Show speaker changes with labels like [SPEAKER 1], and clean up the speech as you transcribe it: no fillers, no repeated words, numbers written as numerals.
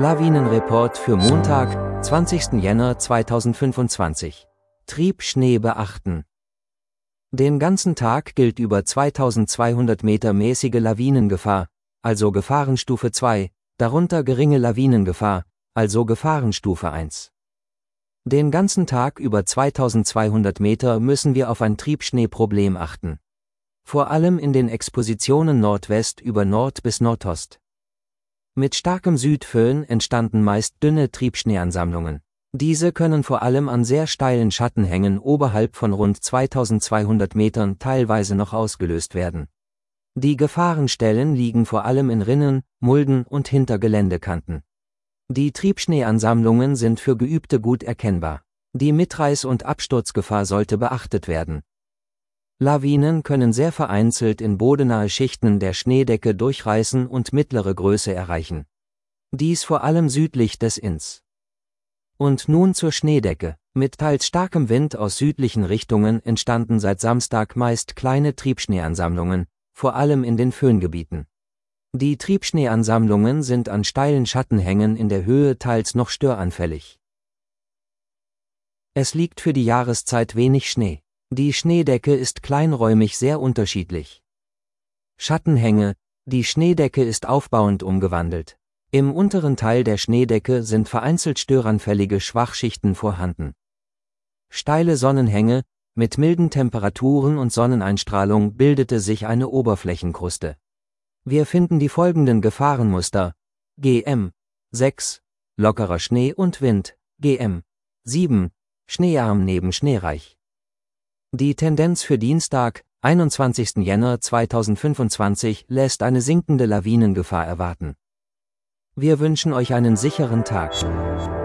[SPEAKER 1] Lawinenreport für Montag, 20. Jänner 2025. Triebschnee beachten. Den ganzen Tag gilt über 2200 Meter mäßige Lawinengefahr, also Gefahrenstufe 2, darunter geringe Lawinengefahr, also Gefahrenstufe 1. Den ganzen Tag über 2200 Meter müssen wir auf ein Triebschneeproblem achten. Vor allem in den Expositionen Nordwest über Nord bis Nordost. Mit starkem Südföhn entstanden meist dünne Triebschneeansammlungen. Diese können vor allem an sehr steilen Schattenhängen oberhalb von rund 2200 Metern teilweise noch ausgelöst werden. Die Gefahrenstellen liegen vor allem in Rinnen, Mulden und hinter Geländekanten. Die Triebschneeansammlungen sind für Geübte gut erkennbar. Die Mitreiß- und Absturzgefahr sollte beachtet werden. Lawinen können sehr vereinzelt in bodennahe Schichten der Schneedecke durchreißen und mittlere Größe erreichen. Dies vor allem südlich des Inns. Und nun zur Schneedecke. Mit teils starkem Wind aus südlichen Richtungen entstanden seit Samstag meist kleine Triebschneeansammlungen, vor allem in den Föhngebieten. Die Triebschneeansammlungen sind an steilen Schattenhängen in der Höhe teils noch störanfällig. Es liegt für die Jahreszeit wenig Schnee. Die Schneedecke ist kleinräumig sehr unterschiedlich. Schattenhänge: Die Schneedecke ist aufbauend umgewandelt. Im unteren Teil der Schneedecke sind vereinzelt störanfällige Schwachschichten vorhanden. Steile Sonnenhänge: Mit milden Temperaturen und Sonneneinstrahlung bildete sich eine Oberflächenkruste. Wir finden die folgenden Gefahrenmuster: GM 6, lockerer Schnee und Wind, GM 7, schneearm neben schneereich. Die Tendenz für Dienstag, 21. Jänner 2025 lässt eine sinkende Lawinengefahr erwarten. Wir wünschen euch einen sicheren Tag.